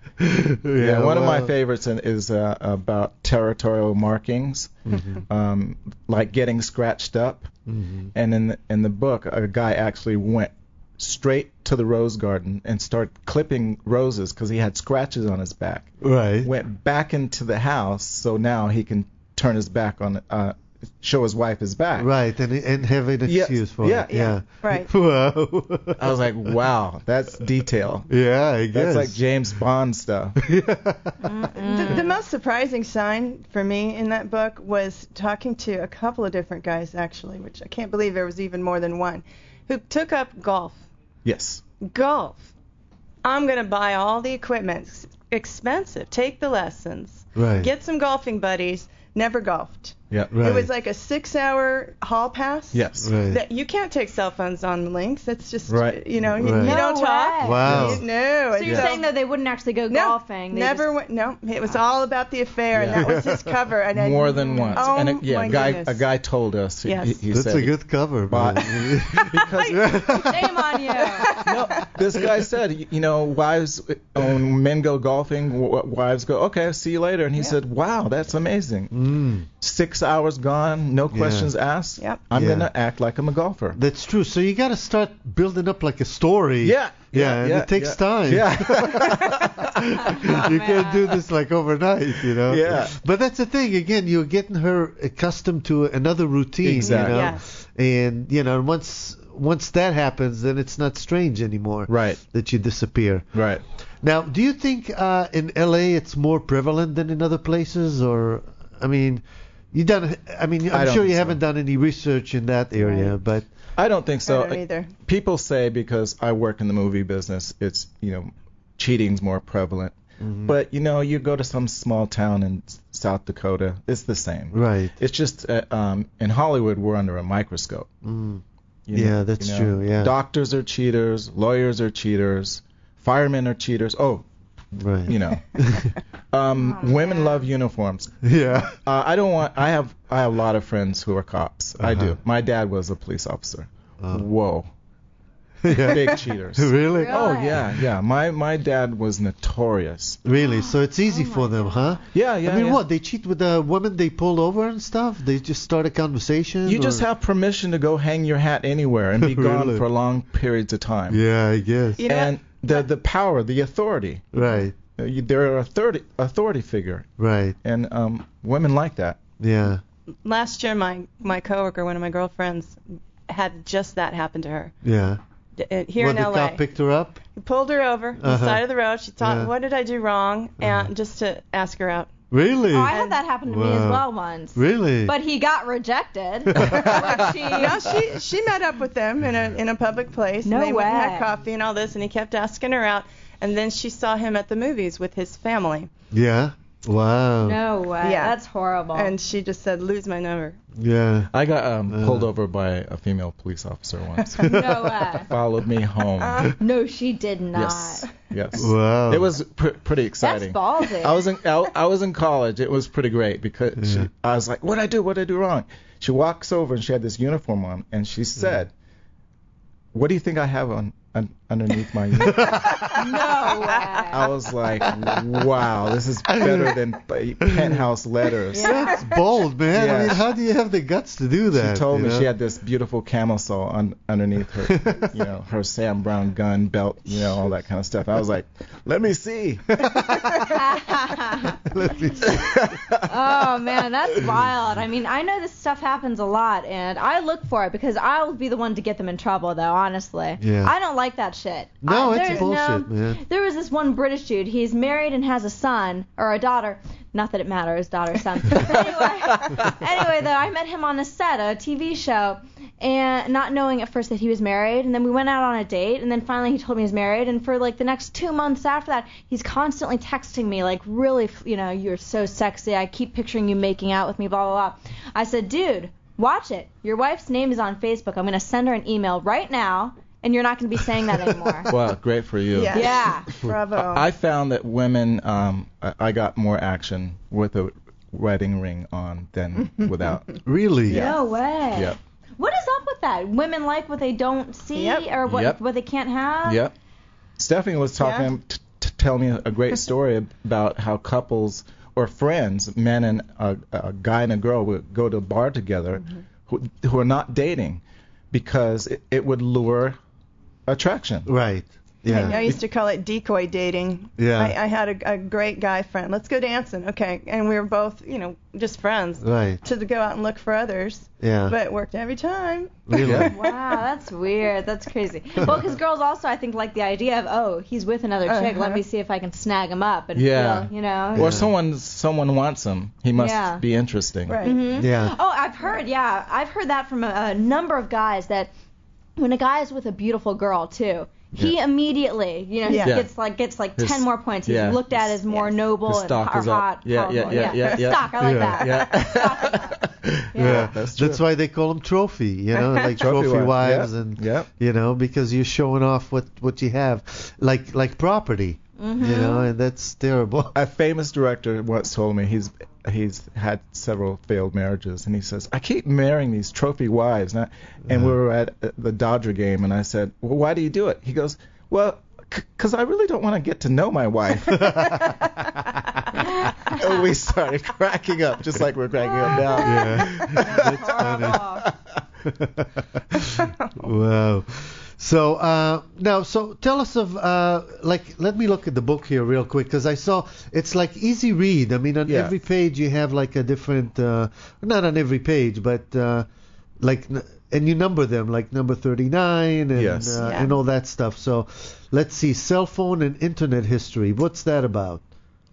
yeah, Yeah, one of my well, favorites in- is uh, about territorial markings, Mhm. um, like getting scratched up. Mhm. And in the, in the book, a guy actually went straight to the rose garden and started clipping roses because he had scratches on his back. Right. Went back into the house so now he can turn his back on, uh, show his wife his back. Right, and and have an Yeah, excuse for yeah, it. Yeah. Right. Wow. I was like, wow, that's detail. yeah, I guess. That's like James Bond stuff. The, the most surprising sign for me in that book was talking to a couple of different guys, actually, which I can't believe there was even more than one, who took up golf. Yes. Golf. I'm going to buy all the equipment. It's expensive. Take the lessons. Right. Get some golfing buddies. Never golfed. Yeah. Right. It was like a six-hour hall pass. Yes. Right. That you can't take cell phones on the links. It's just, Right. you know, you, Right. you No don't talk. way. Wow. You- no. So you're and saying that they wouldn't actually go no, golfing? They never just- went. No, it was all about the affair, and Yeah. that was his cover. And I, More than once. Oh, and a, yeah, my a guy goodness. a guy told us. He, Yes. he, he That's said, a good cover, But- man. Shame on you. No, this guy said, y- you know, wives, when men go golfing, w- wives go, okay, see you later. And he Yeah. said, wow, that's amazing. Mm, Six hours gone, no Yeah. questions asked. Yep. I'm Yeah. going to act like I'm a golfer. that's true. So you got to start building up like a story. Yeah. Yeah, and it takes yeah. time. Yeah. You can't do this like overnight, you know. Yeah. But that's the thing. Again, you're getting her accustomed to another routine, Exactly. you know. Yes. And you know, once once that happens, then it's not strange anymore. Right. That you disappear. Right. Now, do you think uh, in L A it's more prevalent than in other places, or I mean, you done? I mean, I I'm don't sure you think so. haven't done any research in that area, Right. but I don't think so. I don't either. People say because I work in the movie business, it's, you know, cheating's more prevalent. Mhm. But, you know, you go to some small town in S- South Dakota, it's the same. right. It's just uh, um, in Hollywood, we're under a microscope. Mm. You Yeah, know- that's you know, true, yeah. Doctors are cheaters, lawyers are cheaters, firemen are cheaters. Oh, Right. you know. um, Oh, women man. love uniforms. Yeah. Uh, I don't want. I have. I have a lot of friends who are cops. I Uh-huh. do. My dad was a police officer. Oh. Whoa, Yeah. big cheaters. Really? Really? Oh yeah, yeah. My my dad was notorious. Really? So it's easy Oh for my them, God. huh? Yeah, yeah. I mean, yeah. what? They cheat with the women they pulled over and stuff? They just start a conversation? You just or- have permission to go hang your hat anywhere and be gone Really? for long periods of time. Yeah, I guess. You know And the the power, the authority. Right. Uh, you- They're a authority authority figure, Right. and um, women like that. Yeah. last year my my coworker, one of my girlfriends, had just that happen to her Yeah. D- uh, here What, in the L A. cop picked her up? He pulled her over on the Uh-huh. side of the road. She thought, Yeah. what did I do wrong? Uh-huh. And just to ask her out. Really? Oh, I had that happen to me as Wow. well once. Really? But he got rejected. Like she, No, she she met up with them in a in a public place. No and they went and way. had coffee and all this, and he kept asking her out. And then she saw him at the movies with his family, Yeah. Wow. No way. Yeah. That's horrible. and she just said, "Lose my number." Yeah. I got um, Uh. pulled over by a female police officer once. no way. Followed me home. No, she did not. Yes. Yes. Wow. It was pr- pretty That's exciting. ballsy. I was in I, I was in college. It was pretty great because Yeah. she, I was like, "What did I do? What did I do wrong?" She walks over and she had this uniform on, and she said, "What do you think I have on, un underneath my uniform?" No way. I was like, "Wow, this is better than p- penthouse letters." Yeah. That's bold, man. I Yeah. mean, how do you have the guts to do that? She told you me know? she had this beautiful camisole on, underneath her, you know, her Sam Brown gun belt, you know, all that kind of stuff. I was like, "Let me see." Let me see. Oh man, that's wild. I mean, I know this stuff happens a lot, and I look for it because I'll be the one to get them in trouble, though. Honestly, Yeah. I don't like that shit. No, I, it's there's bullshit, no, man. There was this one British dude. He's married and has a son or a daughter. Not that it matters, daughter, son. anyway, anyway, though, I met him on a set, a T V show, and not knowing at first that he was married. And then we went out on a date, and then finally he told me he's married. And for like the next two months after that, he's constantly texting me, like, really, you know, you're so sexy. I keep picturing you making out with me, blah, blah, blah. I said, dude, watch it. Your wife's name is on Facebook. I'm going to send her an email right now, and you're not going to be saying that anymore. Well, great for you. Yeah. Yeah. Bravo. I found that women, um, I I got more action with a wedding ring on than without. Really? No way. Yep. What is up with that? Women like what they don't see Yep. or what Yep. what they can't have? Yep. Stephanie was talking, t- t- telling me a great story about how couples or friends, men and a, a guy and a girl, would go to a bar together, who, who are not dating, because it, it would lure attraction. Right. I, I Yeah. used to call it decoy dating. Yeah. I, I had a, a great guy friend. Let's go dancing. Okay. And we were both, you know, just friends. Right. To go out and look for others. Yeah. But it worked every time. Really? Yeah. Wow, that's weird. That's crazy. Well, because girls also, I think, like the idea of, oh, he's with another chick. Let Uh-huh. me see if I can snag him up and Yeah. feel, you know. Or Yeah. someone someone wants him. He must Yeah. be interesting. Right. Mhm. Yeah. Oh, I've heard, yeah, I've heard that from a, a number of guys that when a guy is with a beautiful girl too, he Yeah. immediately, you know, he Yeah. gets like gets like His- ten more points. He's yeah. looked at as more Yes. noble His and stock or is up. hot. Yeah, yeah, powerful. yeah, yeah, yeah. Stock, I like Yeah. that. Yeah. Stock is up. Yeah, that's true. That's why they call them trophy, you know, like Trophy trophy, wives, wives, yeah, and yeah. you know, because you're showing off what what you have, like like property, Mm-hmm. you know, and that's terrible. A famous director once told me he's he's had several failed marriages, and he says, I keep marrying these trophy wives. And, I, and we were at the Dodger game, and I said, well, why do you do it? He goes, well, because I really don't want to get to know my wife. And we started cracking up, just like we're cracking up now. Yeah, that's funny. Wow. So uh, now, so tell us of uh, like, let me look at the book here real quick, because I saw it's like easy read. I mean, on Yeah. every page you have like a different, uh, not on every page, but uh, like, and you number them like number thirty-nine and Yes. uh, Yeah. and all that stuff. So let's see, cell phone and internet history. What's that about?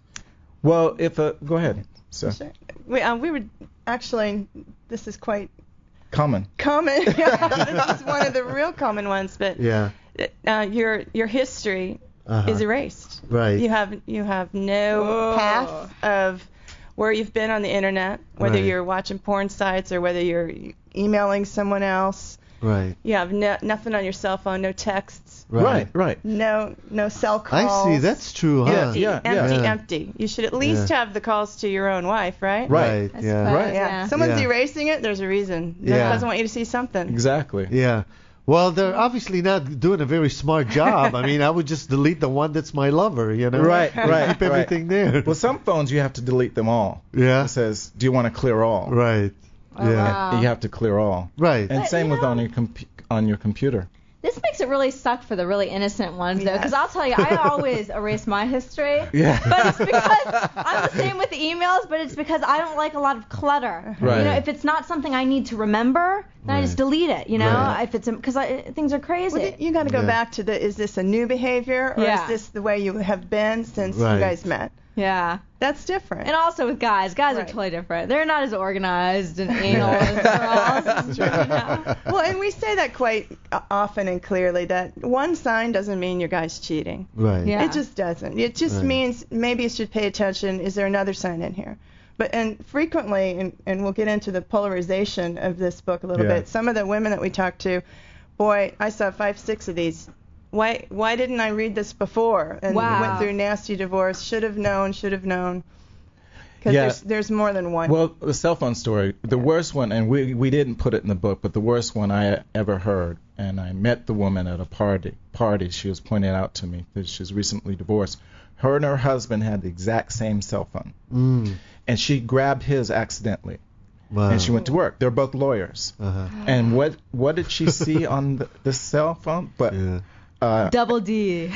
Well, if uh, go ahead. So Sure. We, uh, we were actually, this is quite common. common. This is one of the real common ones, but Yeah. uh, your your history Uh-huh. is erased. Right. You have you have no Whoa. path of where you've been on the internet, whether Right. you're watching porn sites or whether you're emailing someone else. Right. You have no, nothing on your cell phone, no texts, Right, right. no no cell I calls. see. That's true, huh? empty, Yeah, yeah. empty, Yeah. empty. You should at least Yeah. have the calls to your own wife, right? Right. I Yeah. suppose, Right. Yeah. yeah. Someone's Yeah. erasing it. There's a reason. Yeah. Yeah. Doesn't want you to see something. Exactly. Yeah. Well, they're obviously not doing a very smart job. I mean, I would just delete the one that's my lover, you know? Right, And right, Keep right. everything there. Well, some phones you have to delete them all. Yeah. It says, do you want to clear all? Right. Oh, Yeah. wow. You have to clear all. Right. And But, same you with know- on your compu- on your computer. This makes it really suck for the really innocent ones, though, because Yes. I'll tell you, I always erase my history. Yeah. But it's because I'm the same with the emails, but it's because I don't like a lot of clutter. Right. You know, if it's not something I need to remember, then I just Right. delete it. You know, Right. if it's because things are crazy. Well, you got to go Yeah. back to the, is this a new behavior or Yeah. is this the way you have been since Right. you guys met? yeah. That's different. And also with guys, guys are Right. totally different. They're not as organized and anal as girls. It's true, you know? Well, and we say that quite uh, often and clearly that one sign doesn't mean your guy's cheating. Right. Yeah. It just doesn't. It just Right. means maybe you should pay attention. Is there another sign in here? But and frequently, and, and we'll get into the polarization of this book a little Yeah. bit. Some of the women that we talked to, boy, I saw five, six of these. Why why didn't I read this before? And Wow. went through nasty divorce. Should have known. Should have known. Because Yeah. there's there's more than one. Well, the cell phone story, the worst one, and we we didn't put it in the book, but the worst one I ever heard, and I met the woman at a party. Party, she was pointing out to me that she's recently divorced. Her and her husband had the exact same cell phone, Mm. and she grabbed his accidentally, Wow. and she went to work. They're both lawyers. Uh-huh. And what what did she see on the, the cell phone? But Yeah. uh, Double D.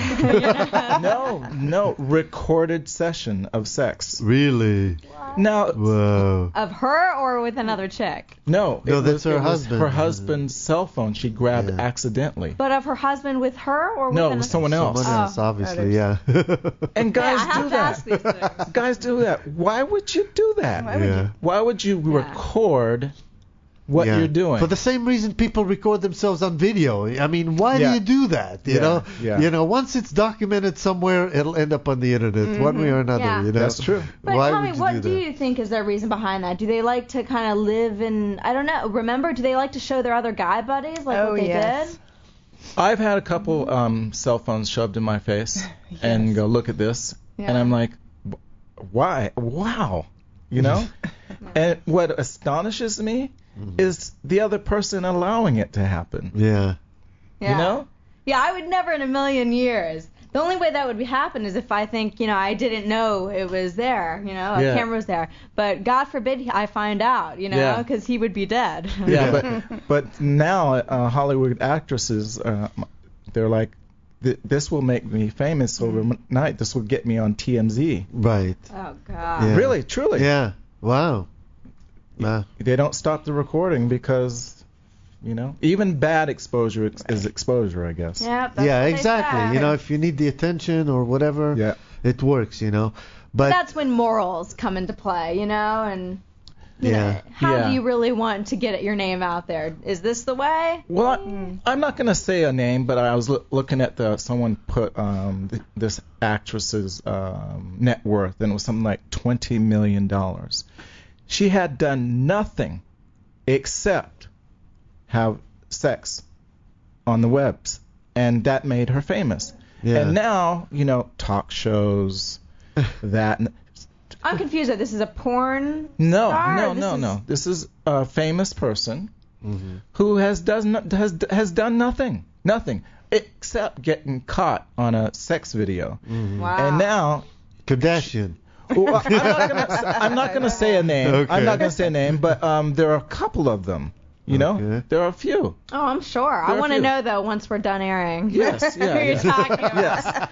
no, no, recorded session of sex. Really? Now, Whoa. Of her or with another chick? no, No, it that's was, her it was husband. Her husband's cell phone she grabbed Yeah. accidentally. But of her husband with her or with No, another? with someone else. Someone else, Oh. obviously, yeah. And Yeah, guys I have do to ask that. these things. Guys do that. Why would you do that? Why would yeah. you? Why would you record what Yeah. you're doing? For the same reason people record themselves on video. I mean, why Yeah. do you do that? You Yeah, know, yeah. you know, once it's documented somewhere, it'll end up on the internet, one way or another. Yeah. You know, That's true. But why tell would me, you what do do that? you think is their reason behind that? Do they like to kind of live in, I don't know, remember, do they like to show their other guy buddies like Oh, what they yes. did? I've had a couple um, cell phones shoved in my face and go, look at this. Yeah. And I'm like, "Wh- why? Wow. You know? And what astonishes me is the other person allowing it to happen. Yeah. Yeah. You know? Yeah, I would never in a million years. The only way that would be happen is if I think, you know, I didn't know it was there, you know, a Yeah. camera was there. But God forbid I find out, you know, Yeah. because he would be dead. Yeah, but but now uh, Hollywood actresses, uh, they're like, th- this will make me famous overnight. This will get me on T M Z. Right. Oh, God. Yeah. Really, truly. Yeah. Wow. Wow. They don't stop the recording because, you know, even bad exposure ex- is exposure, I guess. Yeah, that's Yeah, what they exactly. say. You know, if you need the attention or whatever, Yeah. it works, you know. But That's when morals come into play, you know, and you Yeah. know, how Yeah. do you really want to get your name out there? Is this the way? Well, I, I'm not going to say a name, but I was loo- looking at the someone put um, th- this actress's um, net worth, and it was something like twenty million dollars. she had done nothing except have sex on the webs, and that made her famous. Yeah. And now, you know, talk shows, that. I'm confused. That this is a porn No, star? no, This no, is- no. This is a famous person Mm-hmm. who has does no, has has done nothing, nothing except getting caught on a sex video. Mm-hmm. Wow. And now, Kardashian. well, I'm not gonna I'm not gonna say a name. Okay. I'm not gonna say a name, but um, there are a couple of them. You know, Okay. there are a few. Oh, I'm sure. There I are want to few. know though once we're done airing. Yes, yeah, Who you're yeah. talking about.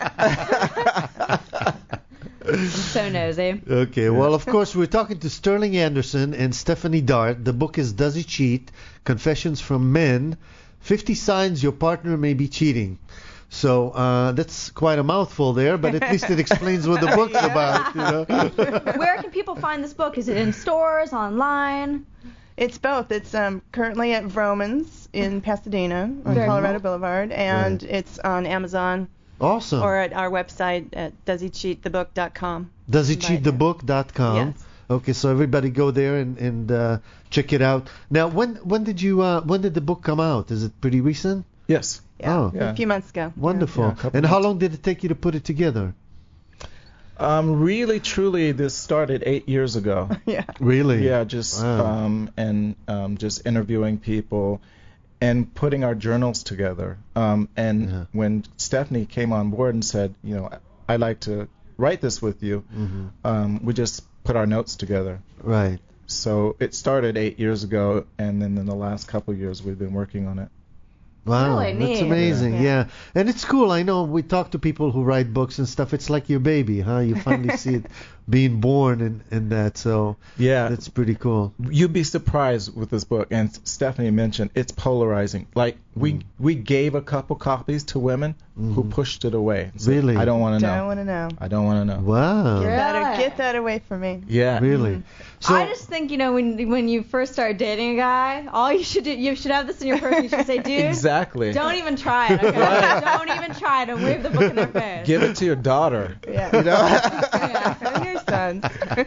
Yes. I'm so nosy. Okay, well, of course, we're talking to Sterling Anderson and Stephanie Dart. The book is Does He Cheat? Confessions from Men. fifty Signs Your Partner May Be Cheating. So uh, that's quite a mouthful there, but at least it explains what the book's Yeah. about. You know? Where can people find this book? Is it in stores, online? It's both. It's um, currently at Vroman's in Pasadena on Very Colorado cool. Boulevard, and Right. it's on Amazon Awesome. or at our website at does he cheat the book dot com. Does he Right. cheat the book dot com? Yes. Okay, so everybody go there and, and uh, check it out. Now, when when did you uh, when did the book come out? Is it pretty recent? Yes. Yeah, Oh. a few months ago. Wonderful. Yeah, a couple and how months. long did it take you to put it together? Um, really, truly, this started eight years ago. Yeah. Really? Yeah, just Wow. um, and um, just interviewing people and putting our journals together. Um, and Yeah. when Stephanie came on board and said, you know, I'd like to write this with you, hmm um, we just put our notes together. Right. So it started eight years ago, and then in the last couple of years we've been working on it. Wow, Really that's neat. amazing. Yeah. Yeah. and it's cool. I know we talk to people who write books and stuff. It's like your baby, huh? You finally see it being born and, and that. So Yeah, that's pretty cool. you'd be surprised with this book, and Stephanie mentioned it's polarizing. Like we Mm. we gave a couple copies to women who Mhm. pushed it away. Said, Really? I don't want to Don't know. want to know. I don't want to know. Wow. Get that, Really? get that away from me. Yeah. Really? So I just think, you know, when when you first start dating a guy, all you should do, you should have this in your purse. You should say, dude, Exactly. don't even try it, okay? Right. Don't even try it and wave the book in their face. Give it to your daughter. Yeah. You know? Yeah. And your sons.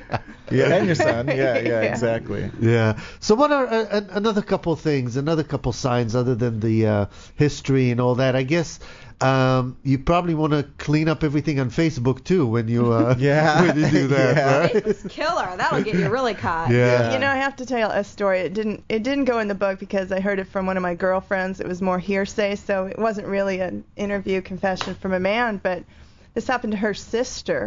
Yeah, and your son. Yeah, yeah, Yeah. exactly. Yeah. So what are uh, an- another couple things, another couple signs other than the uh, history and all that? I guess um, you probably want to clean up everything on Facebook too when you uh, Yeah. when you do that, Yeah. right? Facebook's killer. That'll get you really caught. Yeah. You know, I have to tell a story. It didn't it didn't go in the book because I heard it from one of my girlfriends. It was more hearsay, so it wasn't really an interview confession from a man. But this happened to her sister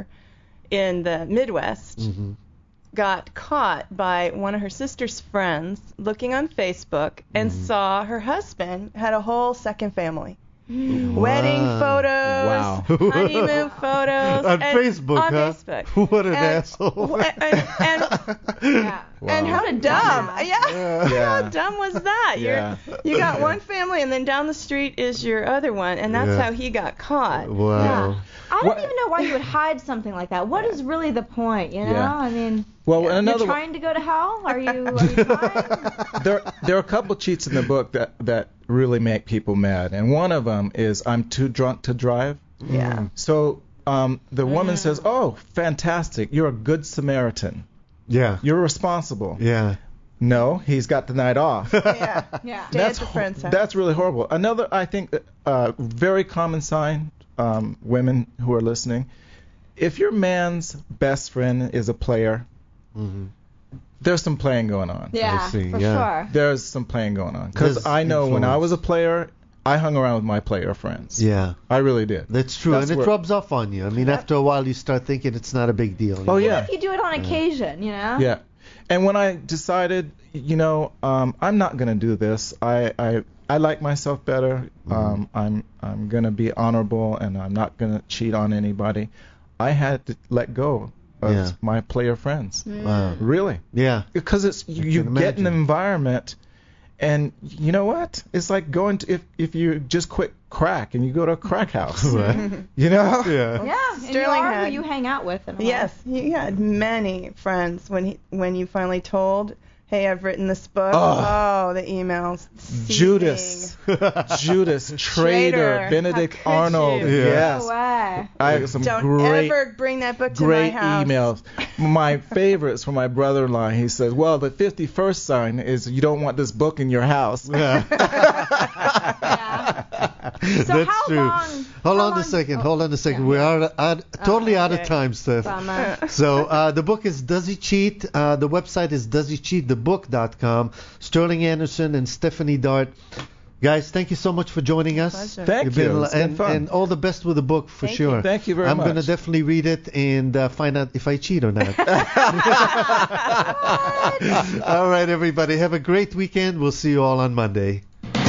in the Midwest. Mhm. Got caught by one of her sister's friends looking on Facebook and Mm-hmm. saw her husband had a whole second family. Wedding Wow. photos, Wow. honeymoon photos. On and- Facebook, on huh? Facebook. What an And- asshole. and, and, Yeah. and how Wow. dumb. Yeah. Yeah. Yeah. How dumb was that? Yeah. You're, you got one family, and then down the street is your other one, and that's Yeah. how he got caught. Wow. Yeah. I don't What- even know why you would hide something like that. What is really the point, you know? Yeah. I mean, Well, Yeah. another you're one. trying to go to hell? Are you, are you trying? there there are a couple cheats in the book that that really make people mad, and one of them is I'm too drunk to drive. Yeah. So um, the woman says, "Oh, fantastic! You're a good Samaritan. Yeah. You're responsible." Yeah. No, he's got the night off. Yeah. Yeah. Stay that's at the friend's house. that's really horrible. Another, I think, uh, very common sign, um, women who are listening, if your man's best friend is a player, Mhm. there's some playing going on. Yeah, see, for yeah. sure. There's some playing going on. There's Because I know when I influence. was a player, I hung around with my player friends. Yeah. I really did. That's true, That's and it where- rubs off on you. I mean, after a while, you start thinking it's not a big deal. you Oh, know? yeah. If you do it on occasion, you know? Yeah. And when I decided, you know, um, I'm not going to do this. I, I I like myself better. Um, I'm I'm going to be honorable, and I'm not going to cheat on anybody. I had to let go of Yeah. my player friends. Wow. Really. Yeah. Because it's you, you can get in an imagine. environment, and you know what? It's like going to if if you just quit crack and you go to a crack house. Right. You know? Yeah. Yeah, and you Sterling are had- who you hang out with. And all. Yes, he had many friends when he when you finally told hey, I've written this book. Oh. Oh, the emails. Judas, Judas, traitor, Traitor. Benedict How could Arnold. you? Yes. No way. I have some Don't great, ever bring that book to great my house. emails. My favorites from my brother-in-law. He says, well, the fifty-first sign is you don't want this book in your house. Yeah. Yeah. So That's how true. long? Hold how on long- a second. oh, Hold on a second. yeah. We are out, totally out of okay. time, Steph. Bummer. So uh, the book is Does He Cheat? Uh, the website is does he cheat the book dot com. Sterling Anderson and Stephanie Dart. Guys, thank you so much for joining us. Pleasure. Thank You've you. been- It's been and, fun. and all the best with the book for Thank sure. you. Thank you very I'm much. gonna definitely read it and uh, find out if I cheat or not. All right, everybody. Have a great weekend. We'll see you all on Monday.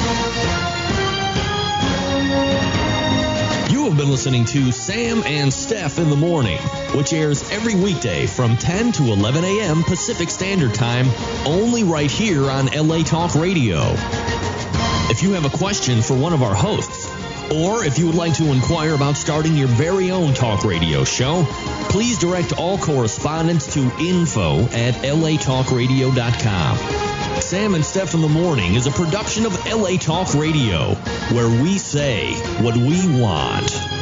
You have been listening to Sam and Steph in the Morning, which airs every weekday from ten to eleven a.m. Pacific Standard Time, only right here on L A Talk Radio. If you have a question for one of our hosts, or if you would like to inquire about starting your very own talk radio show, please direct all correspondence to info at L A talk radio dot com. Sam and Steph in the Morning is a production of L A Talk Radio, where we say what we want.